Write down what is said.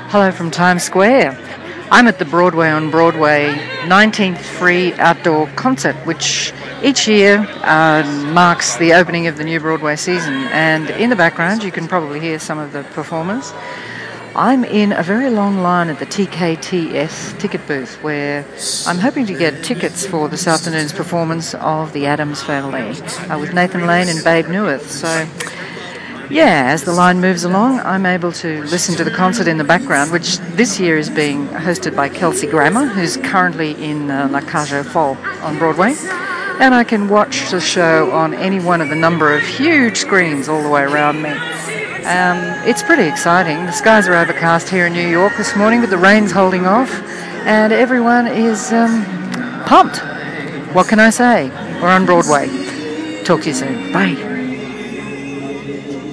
Hello from Times Square. I'm at the Broadway on Broadway 19th Free Outdoor Concert, which each year marks the opening of the new Broadway season. And in the background, you can probably hear some of the performers. I'm in a very long line at the TKTS ticket booth where I'm hoping to get tickets for this afternoon's performance of The Addams Family with Nathan Lane and Babe Newith. So, yeah, as the line moves along, I'm able to listen to the concert in the background, which this year is being hosted by Kelsey Grammer, who's currently in La Cage aux Folles on Broadway. And I can watch the show on any one of the number of huge screens all the way around me. It's pretty exciting. The skies are overcast here in New York this morning, but the rain's holding off, and everyone is pumped. What can I say? We're on Broadway. Talk to you soon. Bye.